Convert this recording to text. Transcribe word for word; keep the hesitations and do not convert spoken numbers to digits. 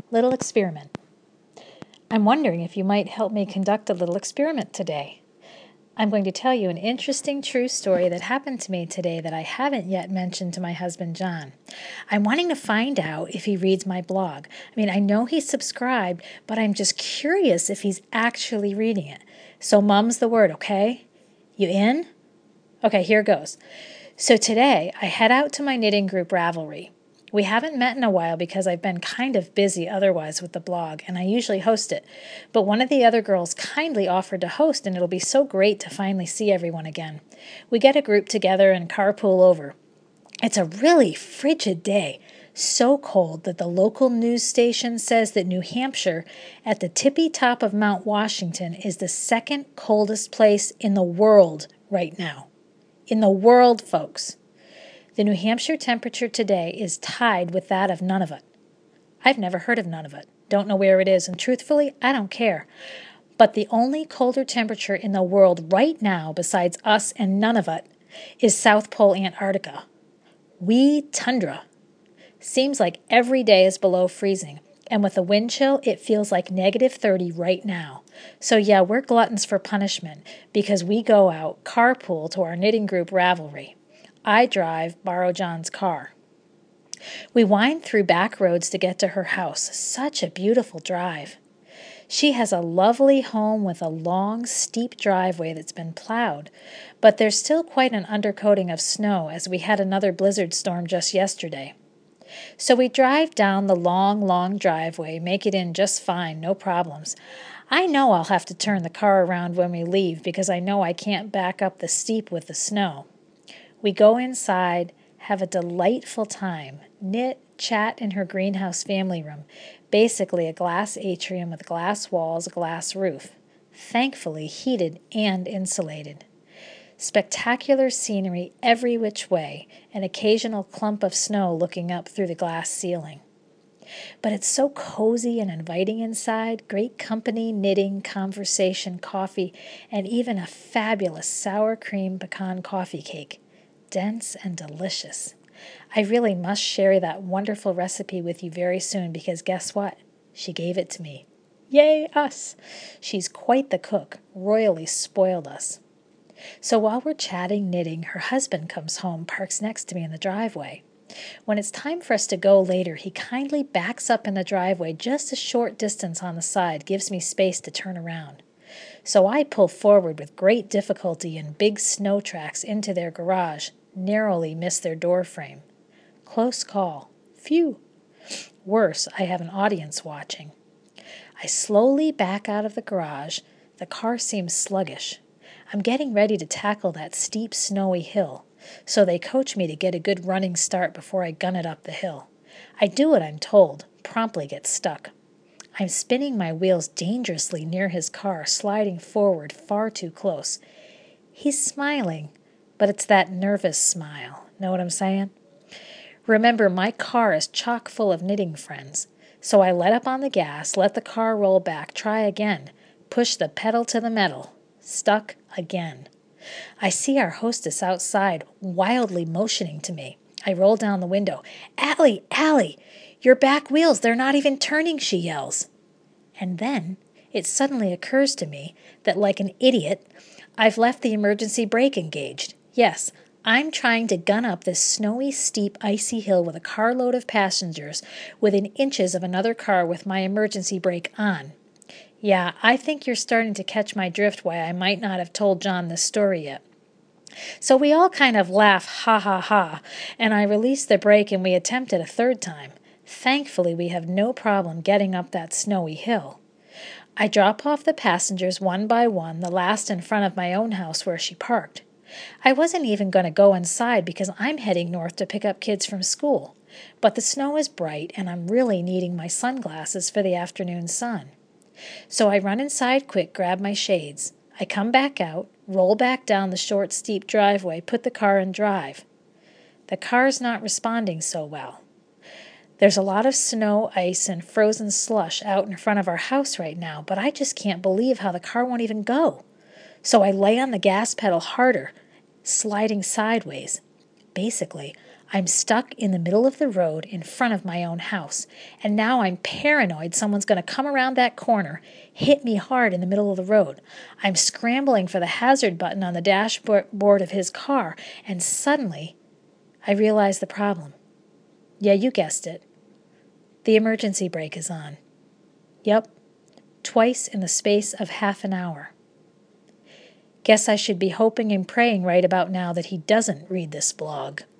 Little experiment. I'm wondering if you might help me conduct a little experiment today. I'm going to tell you an interesting true story that happened to me today that I haven't yet mentioned to my husband, John. I'm wanting to find out if he reads my blog. I mean, I know he's subscribed, but I'm just curious if he's actually reading it. So mum's the word, okay? You in? Okay, here goes. So today, I head out to my knitting group, Ravelry. We haven't met in a while because I've been kind of busy otherwise with the blog, and I usually host it. But one of the other girls kindly offered to host, and it'll be so great to finally see everyone again. We get a group together and carpool over. It's a really frigid day, so cold that the local news station says that New Hampshire, at the tippy top of Mount Washington, is the second coldest place in the world right now. In the world, folks. The New Hampshire temperature today is tied with that of Nunavut. I've never heard of Nunavut. Don't know where it is, and truthfully, I don't care. But the only colder temperature in the world right now, besides us and Nunavut, is South Pole Antarctica. Wee tundra. Seems like every day is below freezing, and with the wind chill, it feels like negative thirty right now. So yeah, we're gluttons for punishment because we go out carpool to our knitting group Ravelry. I drive, borrow John's car. We wind through back roads to get to her house. Such a beautiful drive. She has a lovely home with a long, steep driveway that's been plowed, but there's still quite an undercoating of snow as we had another blizzard storm just yesterday. So we drive down the long, long driveway, make it in just fine, no problems. I know I'll have to turn the car around when we leave because I know I can't back up the steep with the snow. We go inside, have a delightful time, knit, chat in her greenhouse family room, basically a glass atrium with glass walls, a glass roof, thankfully heated and insulated. Spectacular scenery every which way, an occasional clump of snow looking up through the glass ceiling. But it's so cozy and inviting inside, great company, knitting, conversation, coffee, and even a fabulous sour cream pecan coffee cake. Dense and delicious. I really must share that wonderful recipe with you very soon because guess what? She gave it to me. Yay, us! She's quite the cook, royally spoiled us. So while we're chatting, knitting, her husband comes home, parks next to me in the driveway. When it's time for us to go later, he kindly backs up in the driveway just a short distance on the side, gives me space to turn around. So I pull forward with great difficulty and big snow tracks into their garage, narrowly miss their door frame. Close call. Phew. Worse, I have an audience watching. I slowly back out of the garage. The car seems sluggish. I'm getting ready to tackle that steep, snowy hill, so they coach me to get a good running start before I gun it up the hill. I do what I'm told, promptly get stuck. I'm spinning my wheels dangerously near his car, sliding forward far too close. He's smiling, but it's that nervous smile. Know what I'm saying? Remember, my car is chock full of knitting friends. So I let up on the gas, let the car roll back, try again, push the pedal to the metal. Stuck again. I see our hostess outside, wildly motioning to me. I roll down the window. Allie, Allie, your back wheels, they're not even turning, she yells. And then it suddenly occurs to me that, like an idiot, I've left the emergency brake engaged. Yes, I'm trying to gun up this snowy, steep, icy hill with a carload of passengers within inches of another car with my emergency brake on. Yeah, I think you're starting to catch my drift why I might not have told John this story yet. So we all kind of laugh, ha ha ha, and I release the brake and we attempt it a third time. Thankfully, we have no problem getting up that snowy hill. I drop off the passengers one by one, the last in front of my own house where she parked. I wasn't even going to go inside because I'm heading north to pick up kids from school. But the snow is bright and I'm really needing my sunglasses for the afternoon sun. So I run inside quick, grab my shades. I come back out, roll back down the short, steep driveway, put the car in drive. The car's not responding so well. There's a lot of snow, ice, and frozen slush out in front of our house right now, but I just can't believe how the car won't even go. So I lay on the gas pedal harder, sliding sideways. Basically, I'm stuck in the middle of the road in front of my own house, and now I'm paranoid someone's going to come around that corner, hit me hard in the middle of the road. I'm scrambling for the hazard button on the dashboard of his car, and suddenly I realize the problem. Yeah, you guessed it. The emergency brake is on. Yep, twice in the space of half an hour. Guess I should be hoping and praying right about now that he doesn't read this blog.